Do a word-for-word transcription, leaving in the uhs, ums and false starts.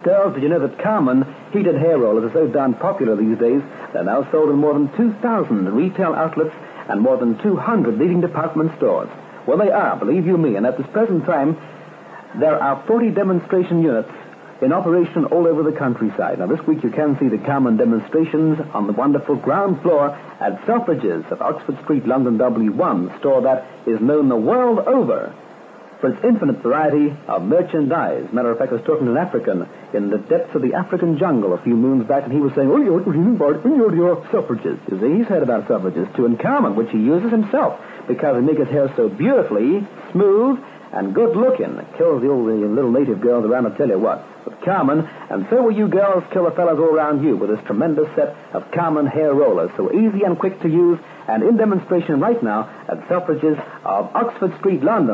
Girls, did you know that Carmen heated hair rollers are so darn popular these days, they're now sold in more than two thousand retail outlets and more than two hundred leading department stores. Well, they are, believe you me, and at this present time, there are forty demonstration units in operation all over the countryside. Now, this week you can see the Carmen demonstrations on the wonderful ground floor at Selfridges of Oxford Street, London W one, the store that is known the world over for its infinite variety of merchandise. Matter of fact, I was talking to an African in the depths of the African jungle a few moons back, and he was saying, oh, you're your Selfridges. You see, he's heard about Selfridges, too, and Carmen, which he uses himself, because they make his hair so beautifully smooth and good-looking. It kills the old the little native girls around, I'll tell you what. With Carmen, and so will you girls kill the fellas all around you with this tremendous set of Carmen hair rollers. So easy and quick to use, and in demonstration right now at Selfridges of Oxford Street, London.